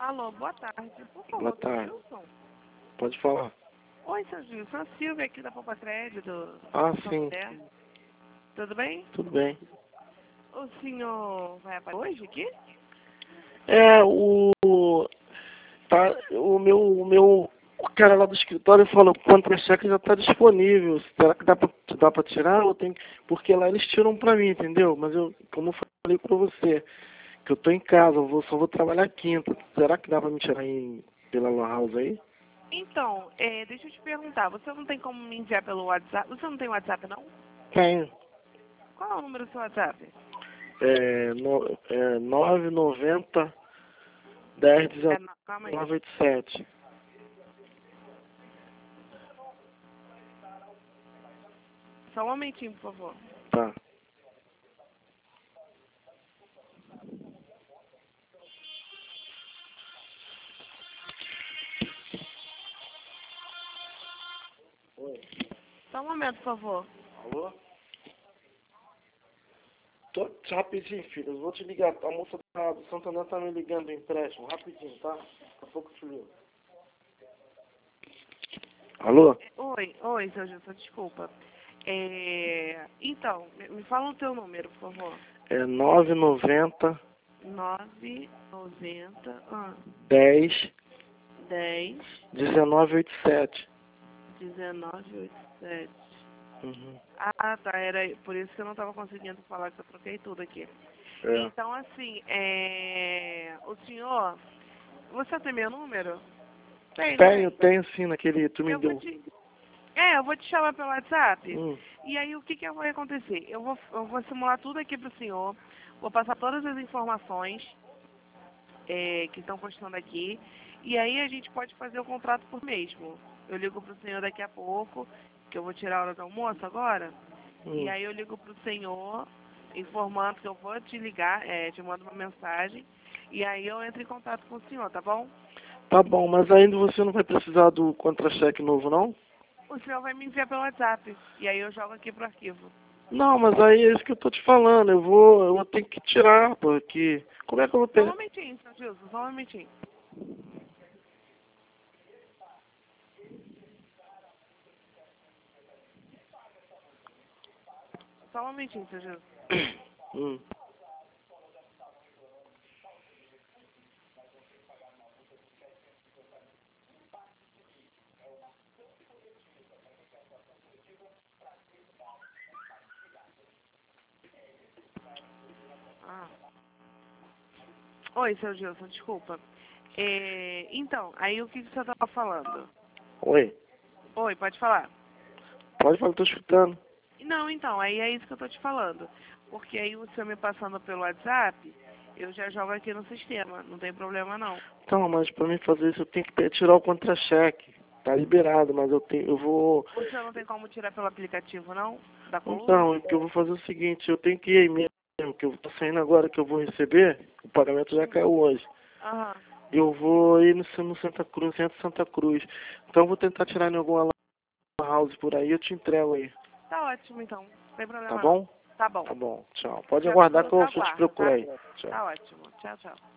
Alô, boa tarde. Por favor, Boa tarde. Gilson. Pode falar. Oi, seu Gilson. A Silvia aqui da Poupa Crédito. Ah, do sim. Santander. Tudo bem? Tudo bem. O senhor vai aparecer hoje aqui? É, o cara lá do escritório falou que o contra-cheque já está disponível. Será que dá pra tirar? Ou tem, porque lá eles tiram pra mim, entendeu? Mas eu, como eu falei pra você, que eu tô em casa, só vou trabalhar quinta. Será que dá pra me tirar pela Lan House aí? Então, deixa eu te perguntar. Você não tem como me enviar pelo WhatsApp? Você não tem WhatsApp, não? Tenho. Qual é o número do seu WhatsApp? 990 10 19 Calma aí. 987. Só um momentinho, por favor. Tá. Oi. Só um momento, por favor. Alô? Rapidinho, filho. Eu vou te ligar. A moça do Santander tá me ligando do empréstimo. Rapidinho, tá? Daqui a pouco eu te ligo. Alô? Oi, seu Gilson, desculpa. Então, me fala o teu número, por favor. É 990 990 10 10 1987. 1987. Uhum. Ah, tá. Era por isso que eu não estava conseguindo falar, que eu troquei tudo aqui. É. Então, assim, o senhor... Você tem meu número? Tem, não tem? Tenho sim, naquele tu me Eu vou deu. eu vou te chamar pelo WhatsApp. Hum. E aí, o que vai acontecer? Eu vou simular tudo aqui pro senhor. Vou passar todas as informações que estão constando aqui. E aí, a gente pode fazer o contrato por mesmo. Eu ligo pro senhor daqui a pouco, que eu vou tirar a hora do almoço agora. E aí, eu ligo pro senhor, informando que eu vou te ligar, te mando uma mensagem. E aí, eu entro em contato com o senhor, tá bom? Tá bom, mas ainda você não vai precisar do contra-cheque novo, não? O senhor vai me enviar pelo WhatsApp. E aí, eu jogo aqui pro arquivo. Não, mas aí é isso que eu tô te falando. Eu vou ter que tirar, porque... Como é que eu vou Só um pegar? momentinho, seu Gilson, só um momentinho. Só um momentinho, seu Gilson. Hum. Oi, seu Gilson, desculpa. Então, aí o que você estava falando? Oi. Oi, pode falar. Pode falar, tô escutando. Não, então, aí é isso que eu tô te falando. Porque aí o senhor me passando pelo WhatsApp, eu já jogo aqui no sistema. Não tem problema, não. Então, mas pra mim fazer isso eu tenho que tirar o contra-cheque. Tá liberado, mas eu vou... O senhor não tem como tirar pelo aplicativo, não? Da coluna? Então, é que eu vou fazer o seguinte, eu tenho que ir aí mesmo, que eu tô saindo agora que eu vou receber, o pagamento já caiu hoje. Aham. Eu vou ir no Santa Cruz, no centro de Santa Cruz. Então eu vou tentar tirar em alguma lan house por aí, eu te entrego aí. Tá ótimo, então. Não tem Tá problema, não. bom? Tá bom. Tá bom, tchau. Pode Já fico aguardar no que eu seu te aguardo, procuro tá? aí. Tchau. Tá ótimo. Tchau, tchau.